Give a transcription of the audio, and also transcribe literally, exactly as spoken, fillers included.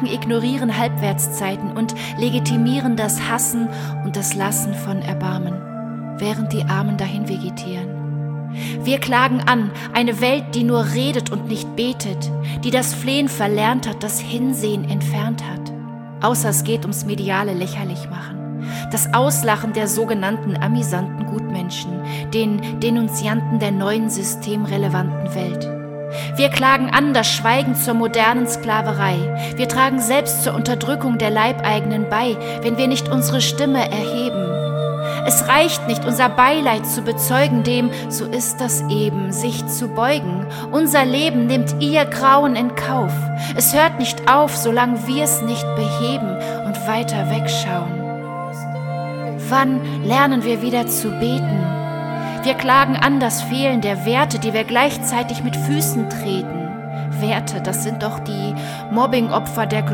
Gedanken ignorieren Halbwertszeiten und legitimieren das Hassen und das Lassen von Erbarmen, während die Armen dahin vegetieren. Wir klagen an, eine Welt, die nur redet und nicht betet, die das Flehen verlernt hat, das Hinsehen entfernt hat. Außer es geht ums mediale Lächerlichmachen, das Auslachen der sogenannten amüsanten Gutmenschen, den Denunzianten der neuen systemrelevanten Welt. Wir klagen an das Schweigen zur modernen Sklaverei. Wir tragen selbst zur Unterdrückung der Leibeigenen bei, wenn wir nicht unsere Stimme erheben. Es reicht nicht, unser Beileid zu bezeugen, dem, so ist das eben, sich zu beugen. Unser Leben nimmt ihr Grauen in Kauf. Es hört nicht auf, solange wir es nicht beheben und weiter wegschauen. Wann lernen wir wieder zu beten? Wir klagen an das Fehlen der Werte, die wir gleichzeitig mit Füßen treten. Werte, das sind doch die Mobbingopfer der